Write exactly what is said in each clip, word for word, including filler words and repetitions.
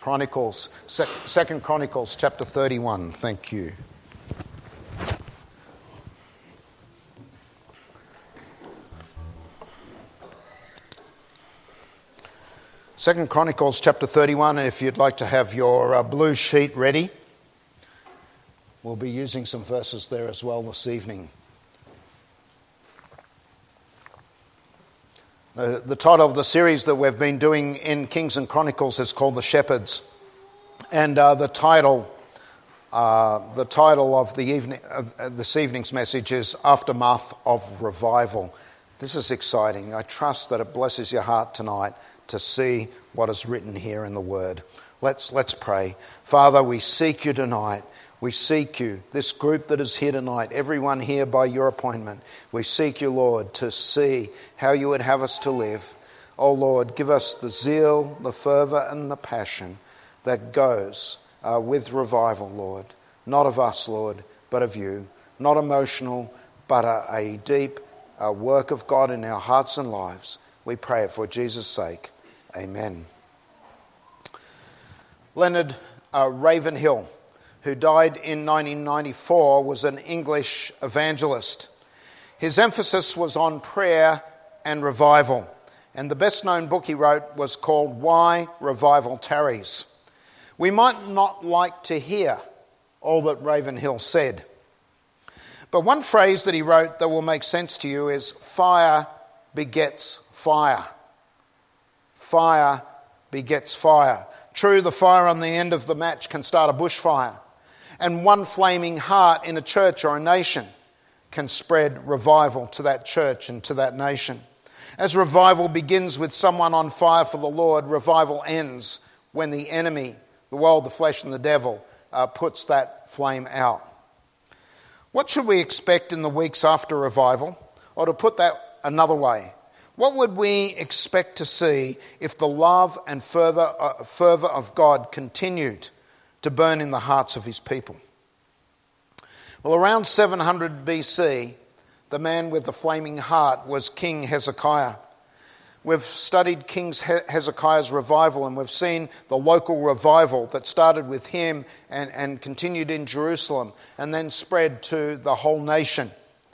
Chronicles, Second Chronicles chapter thirty-one. Thank you. Second Chronicles chapter thirty-one, and if you'd like to have your uh, blue sheet ready, we'll be using some verses there as well this evening. The, the title of the series that we've been doing in Kings and Chronicles is called The Shepherds, and uh, the title, uh, the title of the evening, uh, this evening's message is Aftermath of Revival. This is exciting. I trust that it blesses your heart tonight to see what is written here in the Word. Let's let's pray. Father, we seek you tonight. We seek you, this group that is here tonight, everyone here by your appointment. We seek you, Lord, to see how you would have us to live. Oh, Lord, give us the zeal, the fervour and the passion that goes uh, with revival, Lord. Not of us, Lord, but of you. Not emotional, but a, a deep uh, work of God in our hearts and lives. We pray it for Jesus' sake. Amen. Leonard uh, Ravenhill, who died in nineteen ninety-four, was an English evangelist. His emphasis was on prayer and revival, and the best-known book he wrote was called Why Revival Tarries. We might not like to hear all that Ravenhill said, but one phrase that he wrote that will make sense to you is fire begets fire. Fire begets fire. True, the fire on the end of the match can start a bushfire, and one flaming heart in a church or a nation can spread revival to that church and to that nation. As revival begins with someone on fire for the Lord, revival ends when the enemy, the world, the flesh and the devil, uh, puts that flame out. What should we expect in the weeks after revival? Or to put that another way, what would we expect to see if the love and fervour uh, fervour of God continued to burn in the hearts of his people? Well, around seven hundred B C, the man with the flaming heart was King Hezekiah. We've studied King Hezekiah's revival, and we've seen the local revival that started with him and, and continued in Jerusalem and then spread to the whole nation.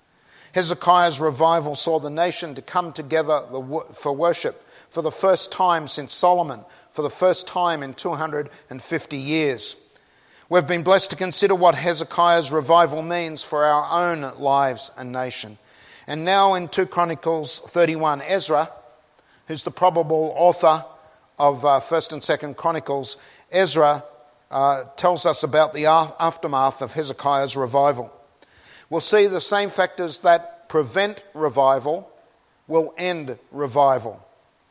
Hezekiah's revival saw the nation to come together for worship for the first time since Solomon, for the first time in two hundred fifty years. We've been blessed to consider what Hezekiah's revival means for our own lives and nation. And now in Second Chronicles thirty-one, Ezra, who's the probable author of uh, First and Second Chronicles, Ezra uh, tells us about the aftermath of Hezekiah's revival. We'll see the same factors that prevent revival will end revival.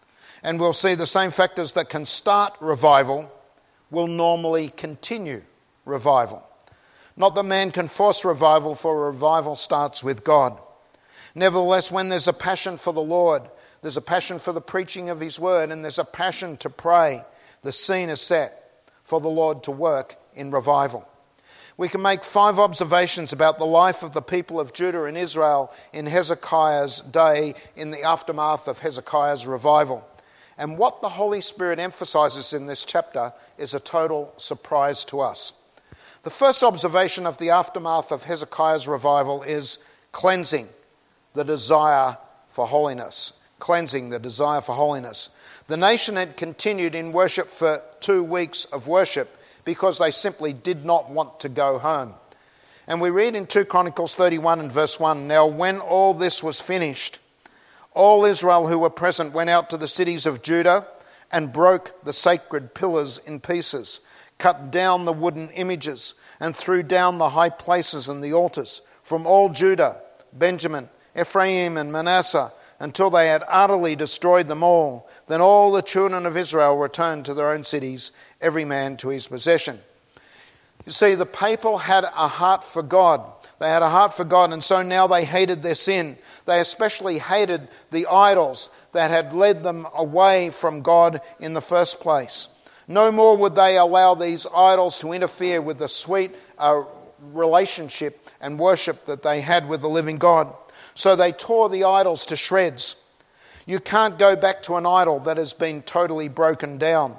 And we'll see the same factors that can start revival will normally continue revival. Not that man can force revival, for revival starts with God. Nevertheless, when there's a passion for the Lord, there's a passion for the preaching of his word, and there's a passion to pray, the scene is set for the Lord to work in revival. We can make five observations about the life of the people of Judah and Israel in Hezekiah's day, in the aftermath of Hezekiah's revival. And what the Holy Spirit emphasizes in this chapter is a total surprise to us. The first observation of the aftermath of Hezekiah's revival is cleansing, the desire for holiness. Cleansing, the desire for holiness. The nation had continued in worship for two weeks of worship because they simply did not want to go home. And we read in Second Chronicles thirty-one and verse one, "Now when all this was finished, all Israel who were present went out to the cities of Judah and broke the sacred pillars in pieces, cut down the wooden images, and threw down the high places and the altars from all Judah, Benjamin, Ephraim and Manasseh, until they had utterly destroyed them all. Then all the children of Israel returned to their own cities, every man to his possession." You see, the people had a heart for God. They had a heart for God, and so now they hated their sin. They especially hated the idols that had led them away from God in the first place. No more would they allow these idols to interfere with the sweet uh, relationship and worship that they had with the living God. So they tore the idols to shreds. You can't go back to an idol that has been totally broken down.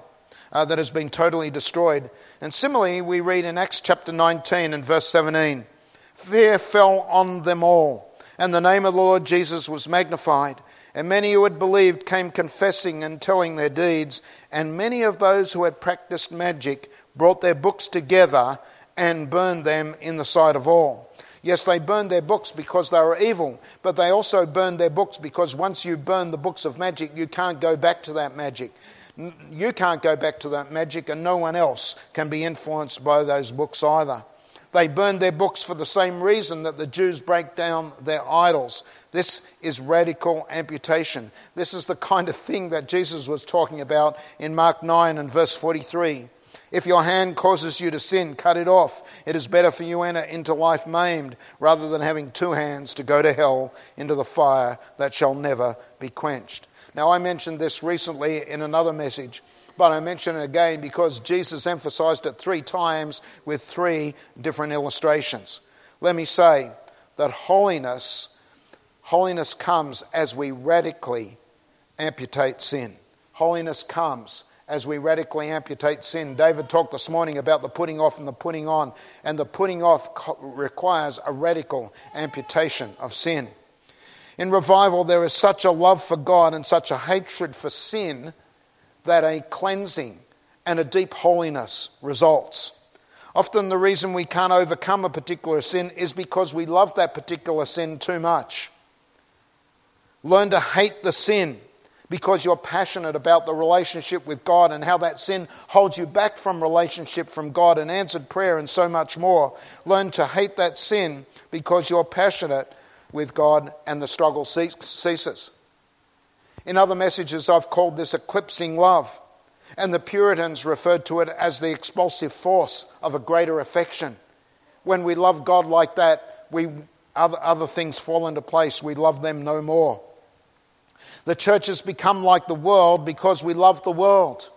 uh, that has been totally destroyed. And similarly, we read in Acts chapter nineteen and verse seventeen, fear fell on them all, and the name of the Lord Jesus was magnified. And many who had believed came confessing and telling their deeds. And many of those who had practiced magic brought their books together and burned them in the sight of all. Yes, they burned their books because they were evil, but they also burned their books because once you burn the books of magic, you can't go back to that magic. You can't go back to that magic, and no one else can be influenced by those books either. They burned their books for the same reason that the Jews break down their idols. This is radical amputation. This is the kind of thing that Jesus was talking about in Mark nine and verse forty-three. If your hand causes you to sin, cut it off. It is better for you to enter into life maimed rather than having two hands to go to hell into the fire that shall never be quenched. Now, I mentioned this recently in another message, but I mention it again because Jesus emphasized it three times with three different illustrations. Let me say that holiness, holiness comes as we radically amputate sin. Holiness comes as we radically amputate sin. David talked this morning about the putting off and the putting on, and the putting off requires a radical amputation of sin. In revival, there is such a love for God and such a hatred for sin that a cleansing and a deep holiness results. Often the reason we can't overcome a particular sin is because we love that particular sin too much. Learn to hate the sin because you're passionate about the relationship with God and how that sin holds you back from relationship from God and answered prayer and so much more. Learn to hate that sin because you're passionate with God and the struggle ceases. In other messages, I've called this eclipsing love, and the Puritans referred to it as the expulsive force of a greater affection. When we love God like that, we other, other things fall into place. We love them no more. The church has become like the world because we love the world.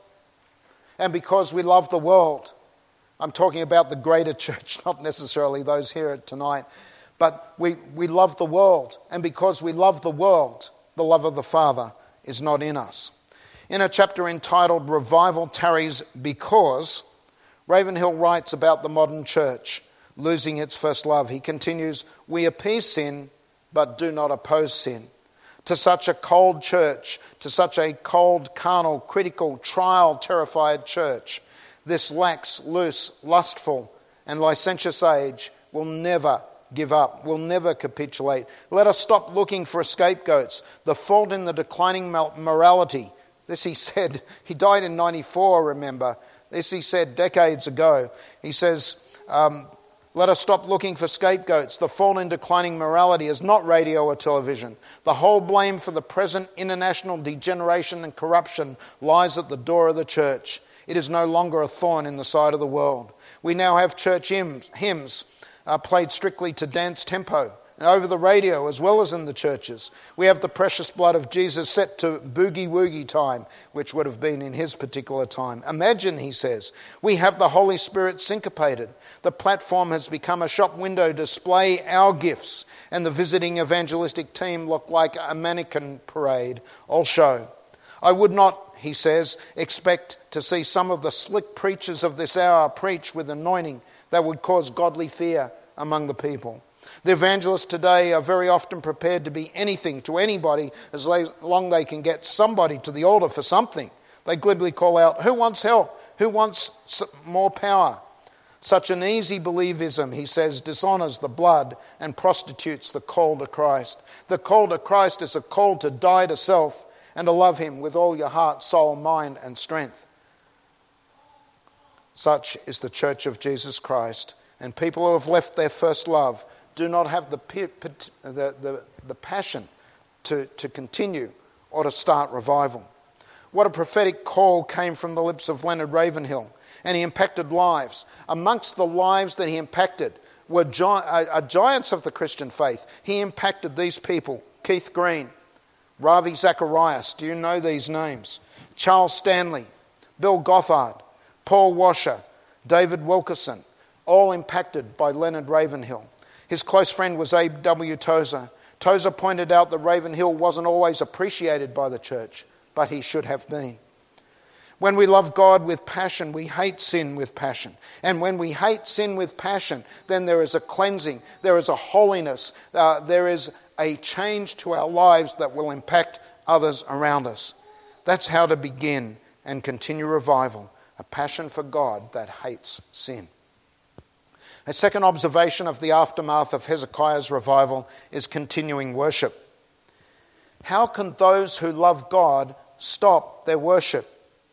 And because we love the world, I'm talking about the greater church, not necessarily those here tonight, but we, we love the world. And because we love the world, the love of the Father is not in us. In a chapter entitled Revival Tarries Because, Ravenhill writes about the modern church losing its first love. He continues, we appease sin, but do not oppose sin. To such a cold church, to such a cold, carnal, critical, trial-terrified church, this lax, loose, lustful, and licentious age will never give up, will never capitulate. Let us stop looking for scapegoats. The fault in the declining morality. This he said, he died in ninety-four, remember. This he said decades ago. He says, um, let us stop looking for scapegoats. The fall in declining morality is not radio or television. The whole blame for the present international degeneration and corruption lies at the door of the church. It is no longer a thorn in the side of the world. We now have church hymns, hymns uh, played strictly to dance tempo, and over the radio as well as in the churches. We have the precious blood of Jesus set to boogie-woogie time, which would have been in his particular time. Imagine, he says, we have the Holy Spirit syncopated. The platform has become a shop window display our gifts, and the visiting evangelistic team look like a mannequin parade, all show. I would not, he says, expect to see some of the slick preachers of this hour preach with anointing that would cause godly fear among the people. The evangelists today are very often prepared to be anything to anybody as long they can get somebody to the altar for something. They glibly call out, who wants help? Who wants more power? Such an easy believism, he says, dishonours the blood and prostitutes the call to Christ. The call to Christ is a call to die to self and to love him with all your heart, soul, mind and strength. Such is the Church of Jesus Christ. And people who have left their first love do not have the, the, the, the passion to, to continue or to start revival. What a prophetic call came from the lips of Leonard Ravenhill. And he impacted lives. Amongst the lives that he impacted were gi- uh, giants of the Christian faith. He impacted these people. Keith Green, Ravi Zacharias, do you know these names? Charles Stanley, Bill Gothard, Paul Washer, David Wilkerson, all impacted by Leonard Ravenhill. His close friend was Abe W. Tozer. Tozer pointed out that Ravenhill wasn't always appreciated by the church, but he should have been. When we love God with passion, we hate sin with passion. And when we hate sin with passion, then there is a cleansing, there is a holiness, uh, there is a change to our lives that will impact others around us. That's how to begin and continue revival, a passion for God that hates sin. A second observation of the aftermath of Hezekiah's revival is continuing worship. How can those who love God stop their worship?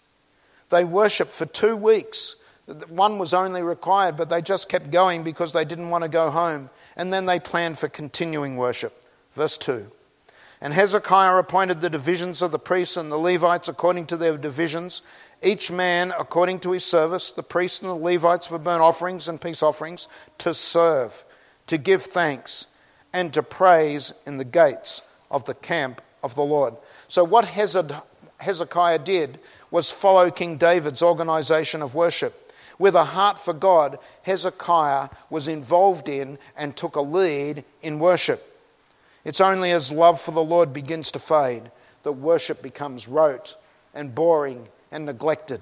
They worshipped for two weeks. One was only required, but they just kept going because they didn't want to go home. And then they planned for continuing worship. Verse two. And Hezekiah appointed the divisions of the priests and the Levites according to their divisions, each man according to his service, the priests and the Levites for burnt offerings and peace offerings, to serve, to give thanks, and to praise in the gates of the camp of the Lord. So what Hezekiah did was follow King David's organization of worship. With a heart for God, Hezekiah was involved in and took a lead in worship. It's only as love for the Lord begins to fade that worship becomes rote and boring and neglected.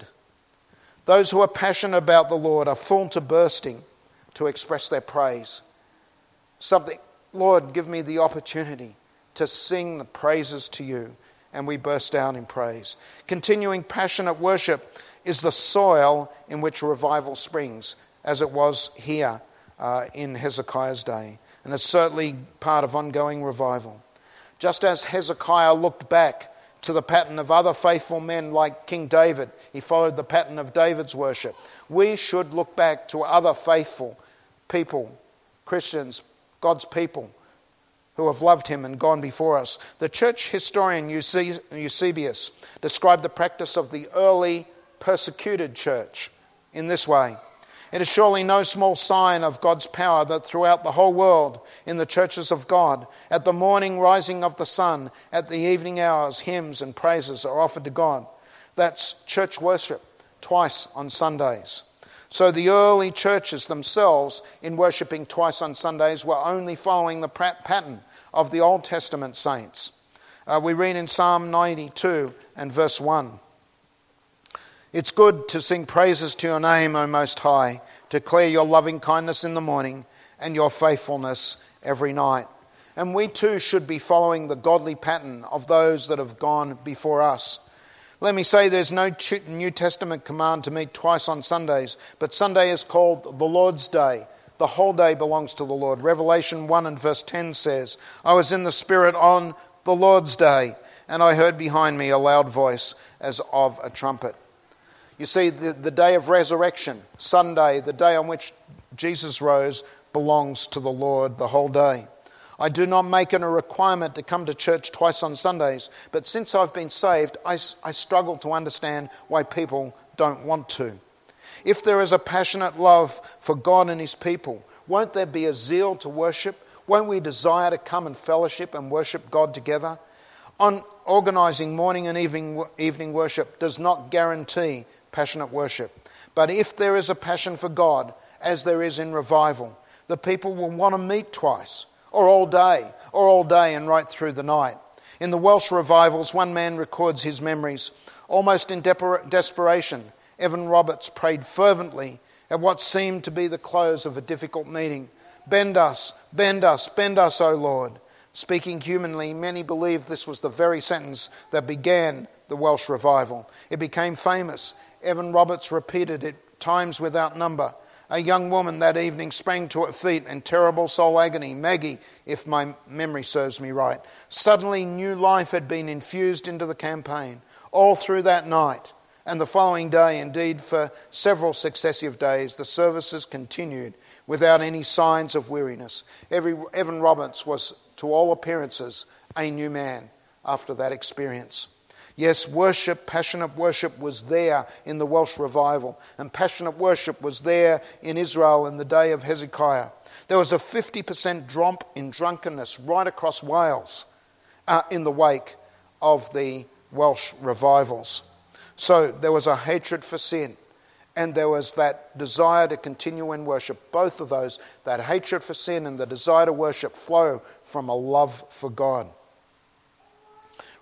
Those who are passionate about the Lord are full to bursting to express their praise. Something, Lord, give me the opportunity to sing the praises to you. And we burst out in praise. Continuing passionate worship is the soil in which revival springs, as it was here uh, in Hezekiah's day. And it's certainly part of ongoing revival. Just as Hezekiah looked back to the pattern of other faithful men like King David, he followed the pattern of David's worship. We should look back to other faithful people, Christians, God's people, who have loved him and gone before us. The church historian Eusebius described the practice of the early persecuted church in this way. It is surely no small sign of God's power that throughout the whole world, in the churches of God, at the morning rising of the sun, at the evening hours, hymns and praises are offered to God. That's church worship, twice on Sundays. So the early churches themselves, in worshipping twice on Sundays, were only following the pattern of the Old Testament saints. Uh, we read in Psalm ninety-two and verse one. It's good to sing praises to your name, O Most High, to declare your loving kindness in the morning and your faithfulness every night. And we too should be following the godly pattern of those that have gone before us. Let me say there's no New Testament command to meet twice on Sundays, but Sunday is called the Lord's Day. The whole day belongs to the Lord. Revelation one and verse ten says, I was in the Spirit on the Lord's Day, and I heard behind me a loud voice as of a trumpet. You see, the, the day of resurrection, Sunday, the day on which Jesus rose, belongs to the Lord the whole day. I do not make it a requirement to come to church twice on Sundays, but since I've been saved, I, I struggle to understand why people don't want to. If there is a passionate love for God and his people, won't there be a zeal to worship? Won't we desire to come and fellowship and worship God together? On organising morning and evening, evening worship does not guarantee passionate worship. But if there is a passion for God, as there is in revival, the people will want to meet twice, or all day, or all day and right through the night. In the Welsh revivals, one man records his memories. Almost in de- desperation, Evan Roberts prayed fervently at what seemed to be the close of a difficult meeting. Bend us, bend us, bend us, O Lord. Speaking humanly, many believe this was the very sentence that began the Welsh revival. It became famous. Evan Roberts repeated it times without number. A young woman that evening sprang to her feet in terrible soul agony. Maggie, if my memory serves me right. Suddenly new life had been infused into the campaign. All through that night and the following day, indeed for several successive days, the services continued without any signs of weariness. Every, Evan Roberts was, to all appearances, a new man after that experience. Yes, worship, passionate worship was there in the Welsh revival, and passionate worship was there in Israel in the day of Hezekiah. There was a fifty percent drop in drunkenness right across Wales uh, in the wake of the Welsh revivals. So there was a hatred for sin, and there was that desire to continue in worship. Both of those, that hatred for sin and the desire to worship, flow from a love for God.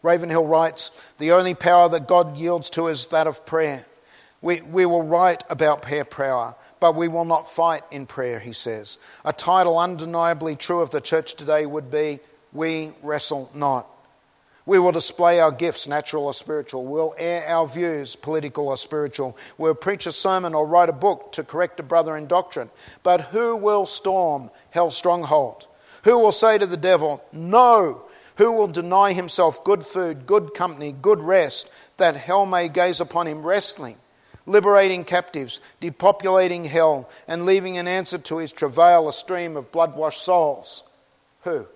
Ravenhill writes, the only power that God yields to is that of prayer. We, we will write about prayer power, but we will not fight in prayer, he says. A title undeniably true of the church today would be, we wrestle not. We will display our gifts, natural or spiritual. We'll air our views, political or spiritual. We'll preach a sermon or write a book to correct a brother in doctrine. But who will storm hell's stronghold? Who will say to the devil, no? Who will deny himself good food, good company, good rest, that hell may gaze upon him wrestling, liberating captives, depopulating hell, and leaving in answer to his travail a stream of blood-washed souls? Who?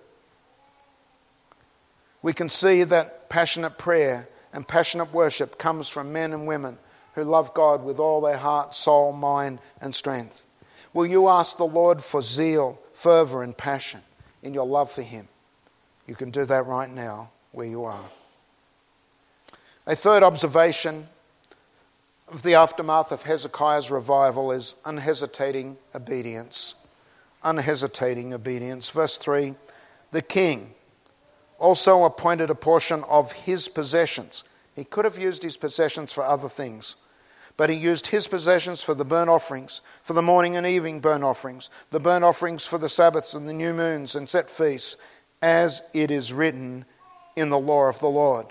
We can see that passionate prayer and passionate worship comes from men and women who love God with all their heart, soul, mind, and strength. Will you ask the Lord for zeal, fervour, and passion in your love for him? You can do that right now where you are. A third observation of the aftermath of Hezekiah's revival is unhesitating obedience. Unhesitating obedience. Verse three, the king also appointed a portion of his possessions. He could have used his possessions for other things, but he used his possessions for the burnt offerings, for the morning and evening burnt offerings, the burnt offerings for the Sabbaths and the new moons and set feasts, as it is written in the law of the Lord.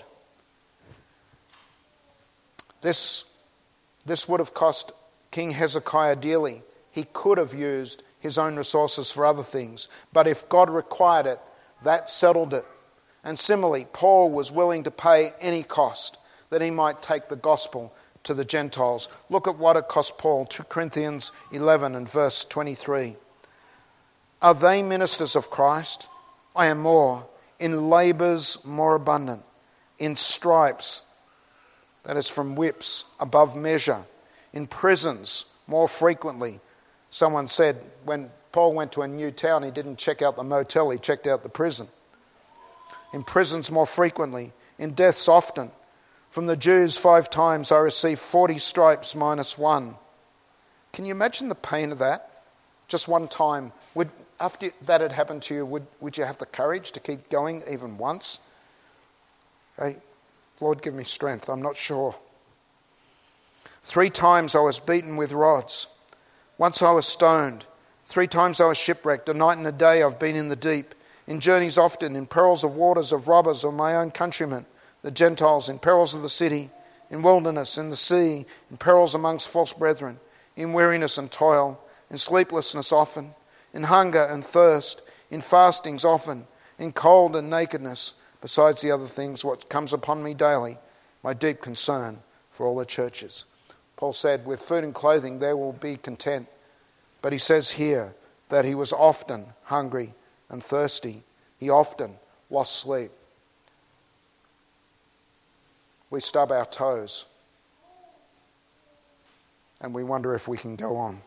This, this would have cost King Hezekiah dearly. He could have used his own resources for other things, but if God required it, that settled it. And similarly, Paul was willing to pay any cost that he might take the gospel to the Gentiles. Look at what it cost Paul, two Corinthians eleven and verse twenty-three. Are they ministers of Christ? I am more. In labours more abundant. In stripes, that is from whips, above measure. In prisons more frequently. Someone said when Paul went to a new town, he didn't check out the motel, he checked out the prison. In prisons more frequently, in deaths often. From the Jews five times I received forty stripes minus one. Can you imagine the pain of that? Just one time. Would, after that had happened to you, would, would you have the courage to keep going even once? Hey, Lord, give me strength. I'm not sure. Three times I was beaten with rods. Once I was stoned. Three times I was shipwrecked. A night and a day I've been in the deep. In journeys often, in perils of waters, of robbers, of my own countrymen, the Gentiles, in perils of the city, in wilderness, in the sea, in perils amongst false brethren, in weariness and toil, in sleeplessness often, in hunger and thirst, in fastings often, in cold and nakedness, besides the other things what comes upon me daily, my deep concern for all the churches. Paul said, with food and clothing they will be content. But he says here that he was often hungry and thirsty. He often lost sleep. We stub our toes and we wonder if we can go on.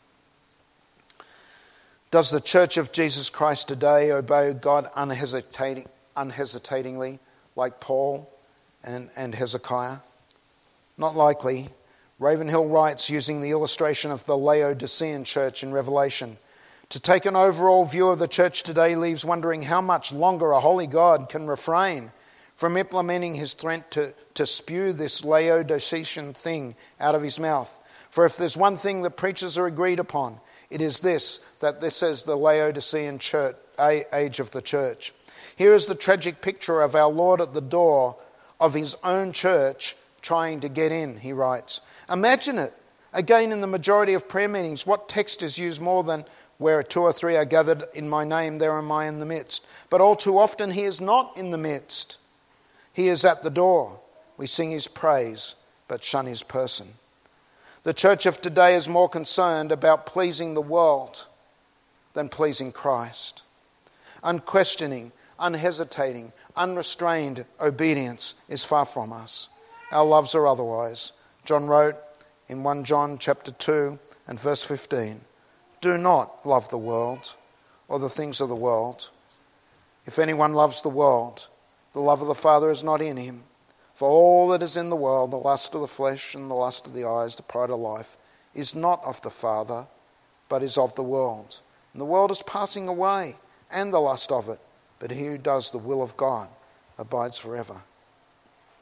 Does the Church of Jesus Christ today obey God unhesitating, unhesitatingly like Paul and, and Hezekiah? Not likely. Ravenhill writes, using the illustration of the Laodicean church in Revelation, to take an overall view of the church today leaves wondering how much longer a holy God can refrain from implementing his threat to, to spew this Laodicean thing out of his mouth. For if there's one thing that preachers are agreed upon, it is this, that this is the Laodicean church, age of the church. Here is the tragic picture of our Lord at the door of his own church trying to get in, he writes. Imagine it. Again, in the majority of prayer meetings, what text is used more than where two or three are gathered in my name, there am I in the midst. But all too often he is not in the midst. He is at the door. We sing his praise, but shun his person. The church of today is more concerned about pleasing the world than pleasing Christ. Unquestioning, unhesitating, unrestrained obedience is far from us. Our loves are otherwise. John wrote in First John chapter two and verse fifteen, do not love the world or the things of the world. If anyone loves the world, the love of the Father is not in him. For all that is in the world, the lust of the flesh and the lust of the eyes, the pride of life, is not of the Father, but is of the world. And the world is passing away, and the lust of it. But he who does the will of God abides forever.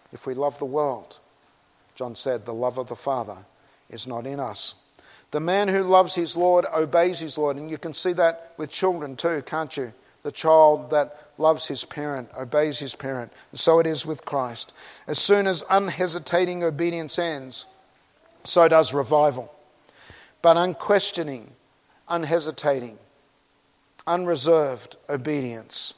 If we love the world, John said, the love of the Father is not in us. The man who loves his Lord obeys his Lord. And you can see that with children too, can't you? The child that loves his parent obeys his parent. And so it is with Christ. As soon as unhesitating obedience ends, so does revival. But unquestioning, unhesitating, unreserved obedience,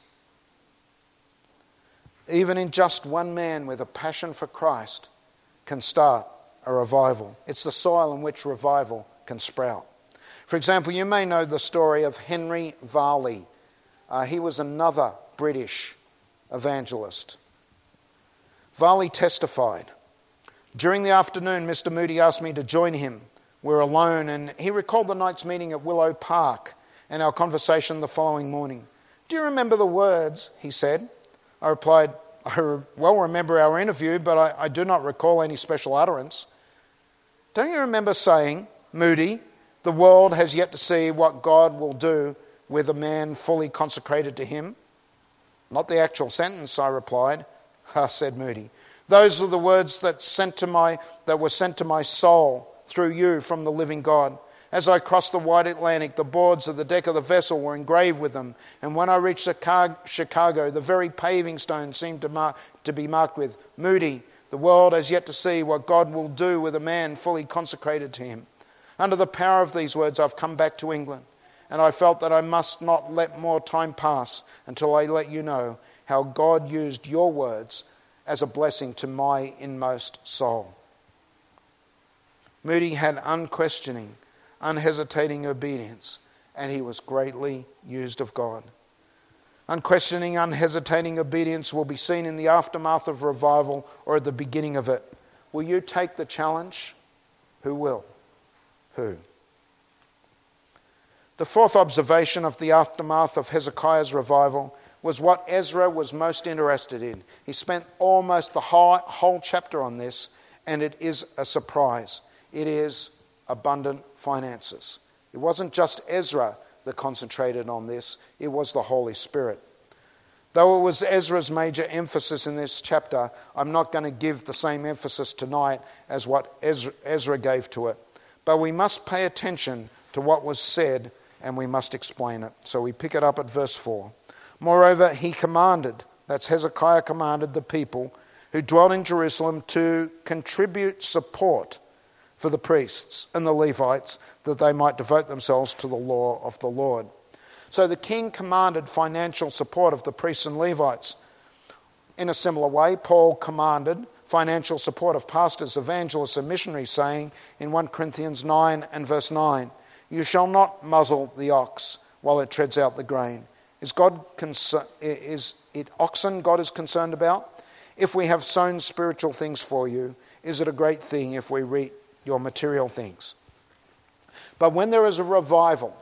even in just one man with a passion for Christ, can start a revival. It's the soil in which revival can sprout. For example, you may know the story of Henry Varley. Uh, he was another British evangelist. Varley testified, "During the afternoon, Mister Moody asked me to join him. We were alone, and he recalled the night's meeting at Willow Park and our conversation the following morning. 'Do you remember the words?' he said. I replied, 'I well remember our interview, but I, I do not recall any special utterance.' 'Don't you remember saying, Moody, the world has yet to see what God will do with a man fully consecrated to him?' 'Not the actual sentence,' I replied. 'Ah,' said Moody, 'those are the words that sent to my that were sent to my soul through you from the living God. As I crossed the wide Atlantic, the boards of the deck of the vessel were engraved with them, and when I reached Chicago, the very paving stones seemed to, mark, to be marked with, Moody, the world has yet to see what God will do with a man fully consecrated to him. Under the power of these words, I've come back to England, and I felt that I must not let more time pass until I let you know how God used your words as a blessing to my inmost soul.'" Moody had unquestioning, unhesitating obedience, and he was greatly used of God. Unquestioning, unhesitating obedience will be seen in the aftermath of revival or at the beginning of it. Will you take the challenge? Who will? Who? The fourth observation of the aftermath of Hezekiah's revival was what Ezra was most interested in. He spent almost the whole, whole chapter on this, and it is a surprise. It is abundant finances. It wasn't just Ezra that concentrated on this, it was the Holy Spirit. Though it was Ezra's major emphasis in this chapter, I'm not going to give the same emphasis tonight as what Ezra, Ezra gave to it. But we must pay attention to what was said and we must explain it. So we pick it up at verse four. "Moreover, he commanded," that's Hezekiah commanded the people who dwelt in Jerusalem to contribute support for the priests and the Levites, that they might devote themselves to the law of the Lord. So the king commanded financial support of the priests and Levites. In a similar way, Paul commanded financial support of pastors, evangelists, and missionaries, saying in First Corinthians nine and verse nine, "You shall not muzzle the ox while it treads out the grain." Is God concer- is it oxen God is concerned about? "If we have sown spiritual things for you, is it a great thing if we reap your material things?" But when there is a revival,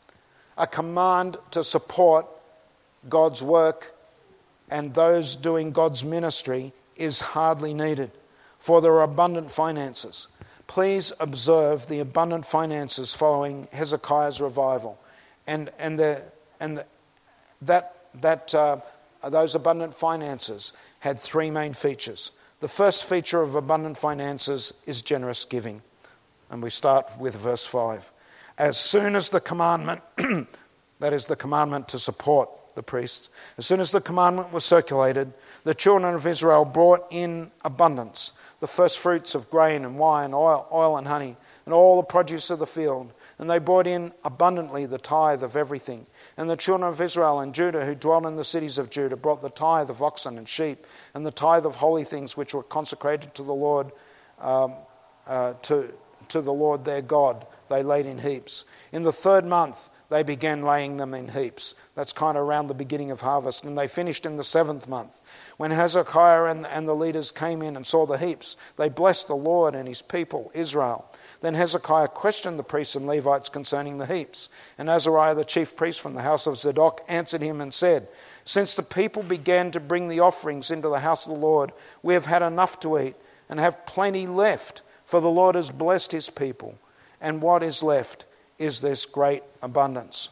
a command to support God's work and those doing God's ministry is hardly needed, for there are abundant finances. Please observe the abundant finances following Hezekiah's revival, and and the and the, that that uh, those abundant finances had three main features. The first feature of abundant finances is generous giving. And we start with verse five. As soon as the commandment, that is the commandment to support the priests, as soon as the commandment was circulated, the children of Israel brought in abundance, the first fruits of grain and wine, oil, oil and honey, and all the produce of the field. And they brought in abundantly the tithe of everything. And the children of Israel and Judah who dwelt in the cities of Judah brought the tithe of oxen and sheep, and the tithe of holy things which were consecrated to the Lord, um, uh, to, to the Lord their God, they laid in heaps. In the third month they began laying them in heaps. That's kind of around the beginning of harvest. And they finished in the seventh month. When Hezekiah and, and the leaders came in and saw the heaps, they blessed the Lord and his people, Israel. Then Hezekiah questioned the priests and Levites concerning the heaps. And Azariah, the chief priest from the house of Zadok, answered him and said, "Since the people began to bring the offerings into the house of the Lord, we have had enough to eat and have plenty left, for the Lord has blessed his people. And what is left is this great abundance."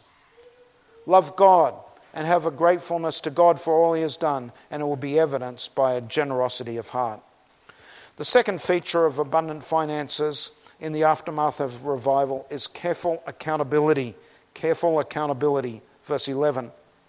Love God and have a gratefulness to God for all he has done, and it will be evidenced by a generosity of heart. The second feature of abundant finances in the aftermath of revival is careful accountability. Careful accountability. Verse eleven.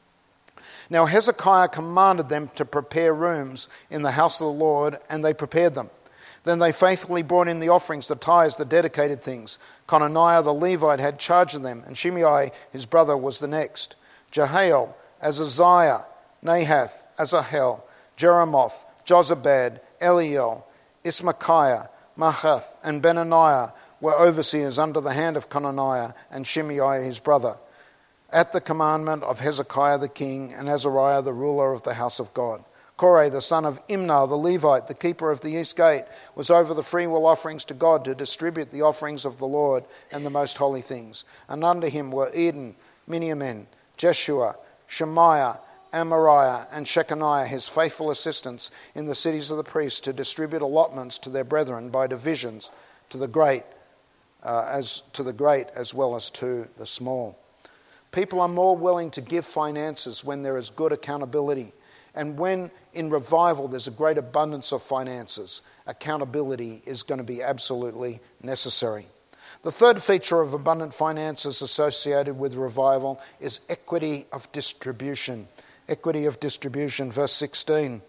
Now Hezekiah commanded them to prepare rooms in the house of the Lord, and they prepared them. Then they faithfully brought in the offerings, the tithes, the dedicated things. Conaniah the Levite had charge of them, and Shimei his brother was the next. Jehael, Azaziah, Nahath, Asahel, Jeremoth, Jozabad, Eliel, Ismachiah, Mahath, and Benaniah were overseers under the hand of Conaniah and Shimei his brother, at the commandment of Hezekiah the king and Azariah the ruler of the house of God. Korah the son of Imnah the Levite, the keeper of the east gate, was over the freewill offerings to God to distribute the offerings of the Lord and the most holy things. And under him were Eden, Miniamin, Jeshua, Shemaiah, Amariah, and Shechaniah, his faithful assistants in the cities of the priests, to distribute allotments to their brethren by divisions, to the great uh, as to the great as well as to the small. People are more willing to give finances when there is good accountability. And when in revival there's a great abundance of finances, accountability is going to be absolutely necessary. The third feature of abundant finances associated with revival is equity of distribution. Equity of distribution, verse sixteen.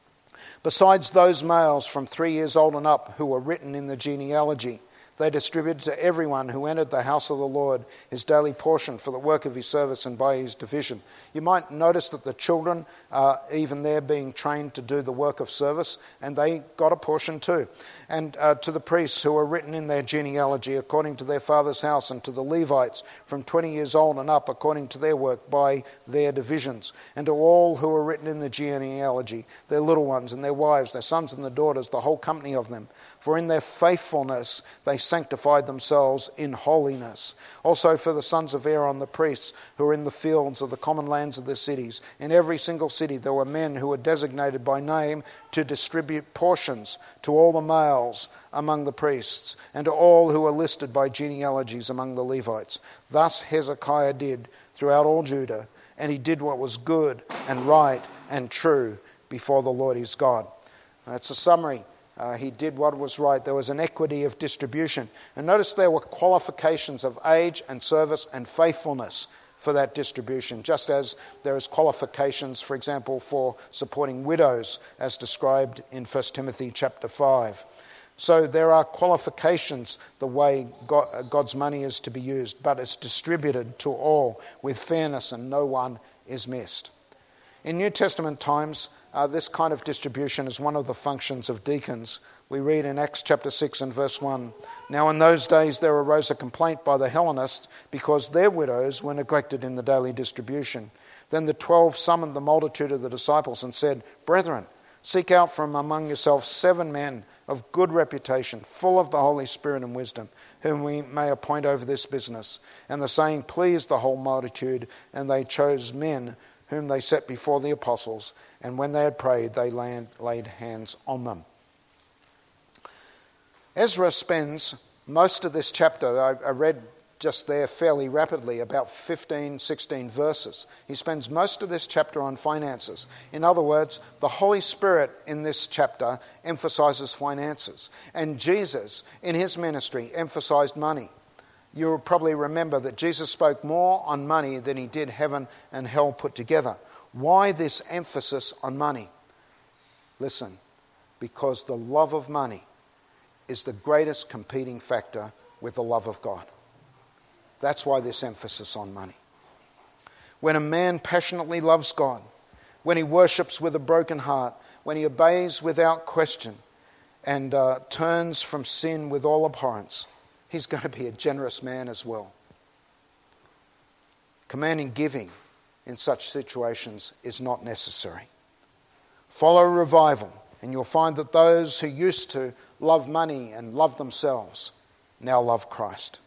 Besides those males from three years old and up who were written in the genealogy, they distributed to everyone who entered the house of the Lord his daily portion for the work of his service and by his division. You might notice that the children are even there being trained to do the work of service, and they got a portion too. And uh, to the priests who are written in their genealogy according to their father's house, and to the Levites from twenty years old and up according to their work by their divisions, and to all who are written in the genealogy, their little ones and their wives, their sons and their daughters, the whole company of them. For in their faithfulness they sanctified themselves in holiness. Also for the sons of Aaron the priests who are in the fields of the common lands of their cities. In every single city there were men who were designated by name to distribute portions to all the males among the priests, and to all who were listed by genealogies among the Levites. Thus Hezekiah did throughout all Judah, and he did what was good and right and true before the Lord his God. That's a summary. Uh, he did what was right. There was an equity of distribution. And notice there were qualifications of age and service and faithfulness for that distribution, just as there is qualifications, for example, for supporting widows, as described in First Timothy chapter five. So there are qualifications the way God, God's money is to be used, but it's distributed to all with fairness and no one is missed. In New Testament times, Uh, this kind of distribution is one of the functions of deacons. We read in Acts chapter six and verse one, Now in those days there arose a complaint by the Hellenists because their widows were neglected in the daily distribution. Then the twelve summoned the multitude of the disciples and said, Brethren, seek out from among yourselves seven men of good reputation, full of the Holy Spirit and wisdom, whom we may appoint over this business. And the saying pleased the whole multitude, and they chose men whom they set before the apostles, and when they had prayed, they laid hands on them. Ezra spends most of this chapter, I read just there fairly rapidly, about fifteen, sixteen verses. He spends most of this chapter on finances. In other words, the Holy Spirit in this chapter emphasizes finances. And Jesus, in his ministry, emphasized money. You'll probably remember that Jesus spoke more on money than he did heaven and hell put together. Why this emphasis on money? Listen, because the love of money is the greatest competing factor with the love of God. That's why this emphasis on money. When a man passionately loves God, when he worships with a broken heart, when he obeys without question and uh, turns from sin with all abhorrence, he's going to be a generous man as well. Commanding giving in such situations is not necessary. Follow revival, and you'll find that those who used to love money and love themselves now love Christ.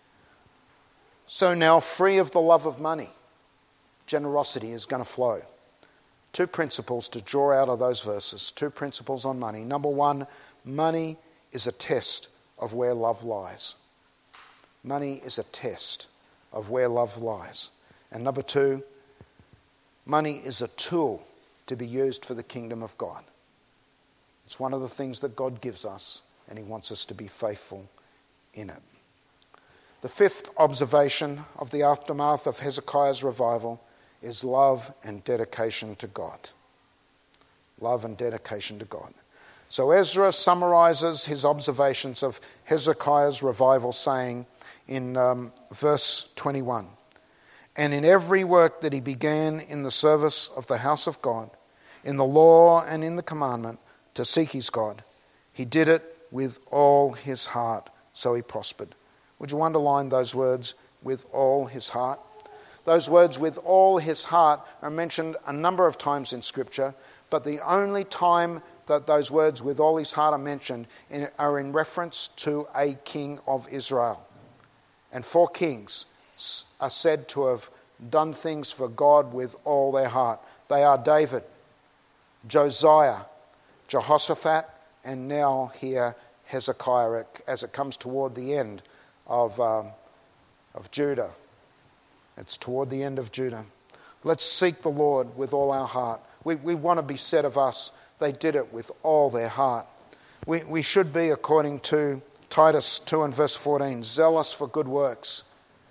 So now, free of the love of money, generosity is going to flow. Two principles to draw out of those verses. Two principles on money. Number one, money is a test of where love lies. Money is a test of where love lies. And number two, money is a tool to be used for the kingdom of God. It's one of the things that God gives us, and he wants us to be faithful in it. The fifth observation of the aftermath of Hezekiah's revival is love and dedication to God. Love and dedication to God. So Ezra summarizes his observations of Hezekiah's revival, saying in um, verse twenty-one, "And in every work that he began in the service of the house of God, in the law and in the commandment to seek his God, he did it with all his heart, so he prospered." Would you underline those words, with all his heart? Those words, with all his heart, are mentioned a number of times in Scripture, but the only time that those words, with all his heart, are mentioned in, are in reference to a king of Israel. And four kings are said to have done things for God with all their heart. They are David, Josiah, Jehoshaphat, and now here Hezekiah, as it comes toward the end of, um, of Judah. It's toward the end of Judah. Let's seek the Lord with all our heart. We, we want to be said of us, they did it with all their heart. We, we should be, according to Titus two and verse fourteen, zealous for good works.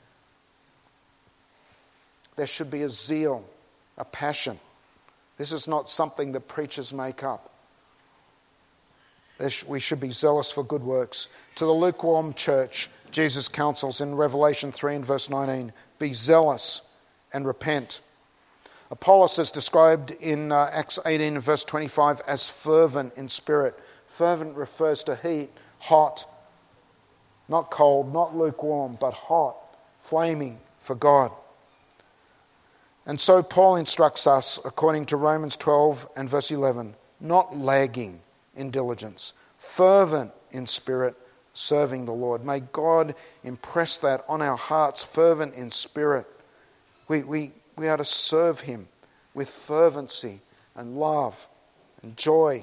There should be a zeal, a passion. This is not something that preachers make up. We should be zealous for good works. To the lukewarm church, Jesus counsels in Revelation three and verse nineteen, be zealous and repent. Apollos is described in uh, Acts eighteen and verse twenty-five as fervent in spirit. Fervent refers to heat, hot, not cold, not lukewarm, but hot, flaming for God. And so Paul instructs us, according to Romans twelve and verse eleven, not lagging in diligence, fervent in spirit, serving the Lord. May God impress that on our hearts, fervent in spirit. We, we, we are to serve him with fervency and love and joy.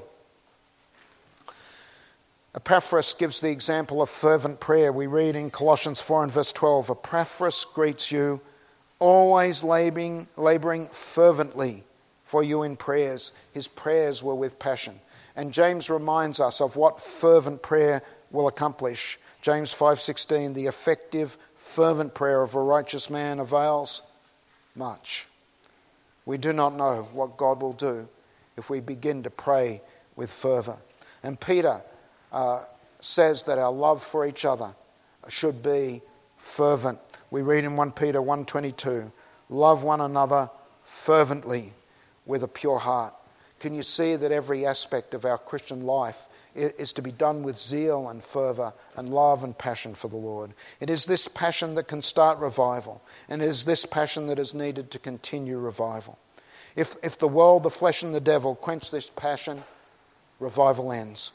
Epaphras gives the example of fervent prayer. We read in Colossians four and verse twelve, Epaphras greets you, always laboring, laboring fervently for you in prayers. His prayers were with passion. And James reminds us of what fervent prayer will accomplish. James five sixteen, the effective, fervent prayer of a righteous man avails much. We do not know what God will do if we begin to pray with fervour. And Peter uh, says that our love for each other should be fervent. We read in First Peter one twenty-two, love one another fervently with a pure heart. Can you see that every aspect of our Christian life is to be done with zeal and fervour and love and passion for the Lord? It is this passion that can start revival, and it is this passion that is needed to continue revival. If, if the world, the flesh and the devil quench this passion, revival ends.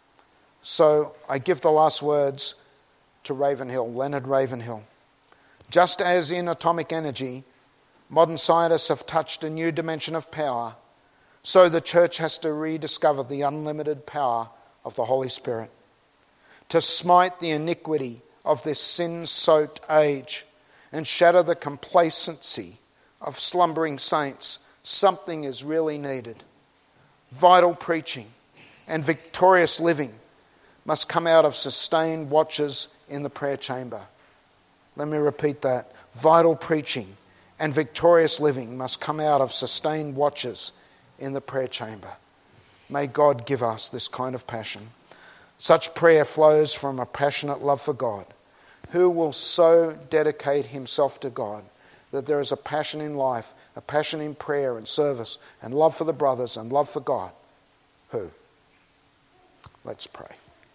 So I give the last words to Ravenhill, Leonard Ravenhill. Just as in atomic energy, modern scientists have touched a new dimension of power, so the church has to rediscover the unlimited power of the Holy Spirit. To smite the iniquity of this sin-soaked age and shatter the complacency of slumbering saints, something is really needed. Vital preaching and victorious living must come out of sustained watches in the prayer chamber. Let me repeat that. Vital preaching and victorious living must come out of sustained watches in the prayer chamber. May God give us this kind of passion. Such prayer flows from a passionate love for God. Who will so dedicate himself to God that there is a passion in life, a passion in prayer and service, and love for the brothers and love for God? Who? Let's pray.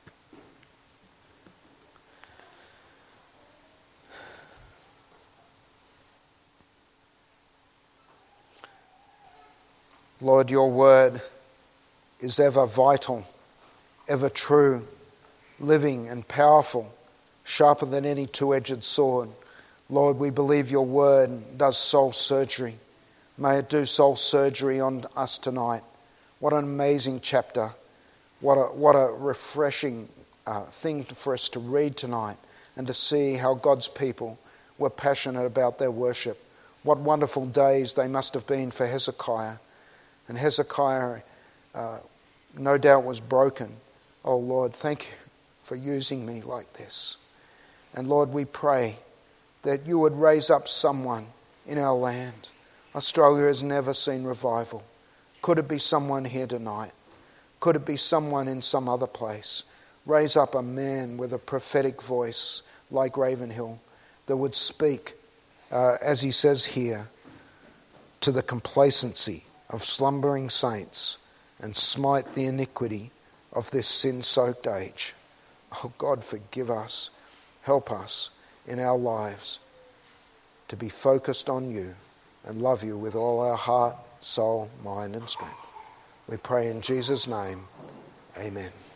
Lord, your word is ever vital, ever true, living and powerful, sharper than any two-edged sword. Lord, we believe your word does soul surgery. May it do soul surgery on us tonight. What an amazing chapter. What a, what a refreshing uh, thing for us to read tonight and to see how God's people were passionate about their worship. What wonderful days they must have been for Hezekiah. And Hezekiah uh, no doubt was broken. Oh Lord, thank you for using me like this. And Lord, we pray that you would raise up someone in our land. Australia has never seen revival. Could it be someone here tonight? Could it be someone in some other place? Raise up a man with a prophetic voice like Ravenhill that would speak, uh, as he says here, to the complacency of slumbering saints and smite the iniquity of this sin-soaked age. Oh God, forgive us. Help us in our lives to be focused on you and love you with all our heart, soul, mind and strength. We pray in Jesus' name. Amen.